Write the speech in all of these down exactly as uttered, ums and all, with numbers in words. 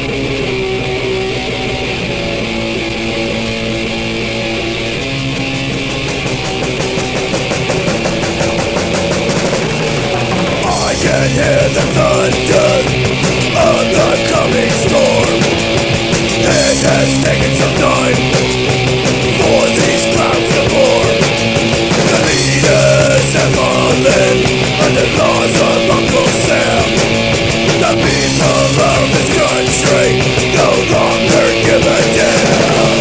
can hear the thunder of the coming storm. It has taken some time for these clouds to form. The leaders have fallen under laws of Uncle Sam. The people of this country no longer give a damn.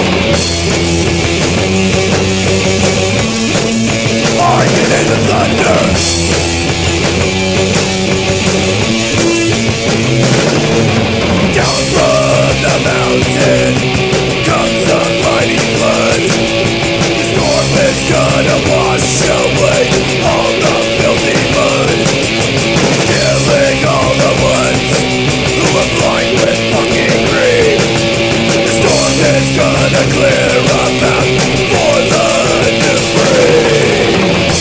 I can hear the thunder. Down from the mountain comes a mighty flood. The storm is gonna wash away all the filthy mud, killing all the ones who are blind with fucking greed. The storm is gonna clear a path for the new breed.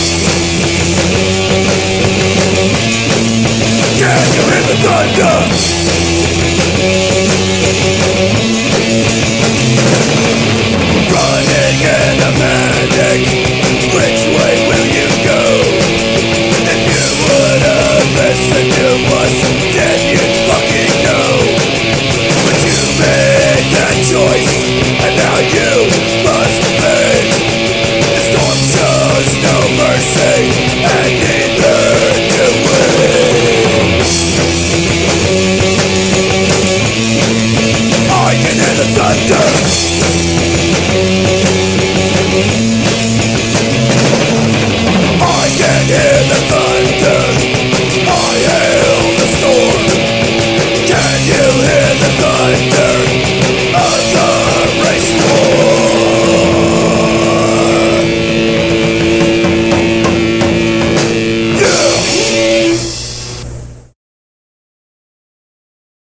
Can you hear the thunder? Running in a panic, which way will you go? If you would have listened to us